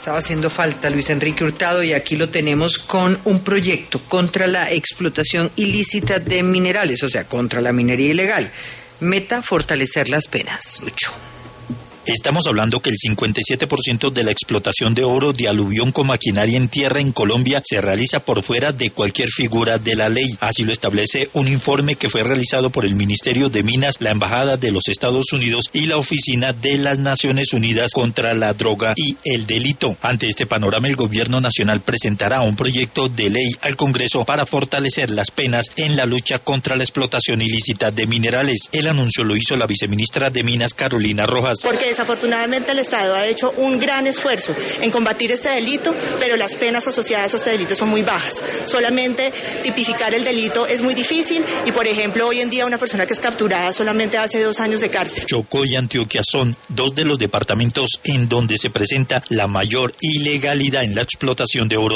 Estaba haciendo falta Luis Enrique Hurtado y aquí lo tenemos con un proyecto contra la explotación ilícita de minerales, o sea, contra la minería ilegal. Meta, fortalecer las penas. Lucho. Estamos hablando que el 57% de la explotación de oro de aluvión con maquinaria en tierra en Colombia se realiza por fuera de cualquier figura de la ley. Así lo establece un informe que fue realizado por el Ministerio de Minas, la Embajada de los Estados Unidos y la Oficina de las Naciones Unidas contra la Droga y el Delito. Ante este panorama, el Gobierno Nacional presentará un proyecto de ley al Congreso para fortalecer las penas en la lucha contra la explotación ilícita de minerales. El anuncio lo hizo la viceministra de Minas, Carolina Rojas. Porque desafortunadamente el Estado ha hecho un gran esfuerzo en combatir este delito, pero las penas asociadas a este delito son muy bajas. Solamente tipificar el delito es muy difícil y, por ejemplo, hoy en día una persona que es capturada solamente hace 2 años de cárcel. Chocó y Antioquia son 2 de los departamentos en donde se presenta la mayor ilegalidad en la explotación de oro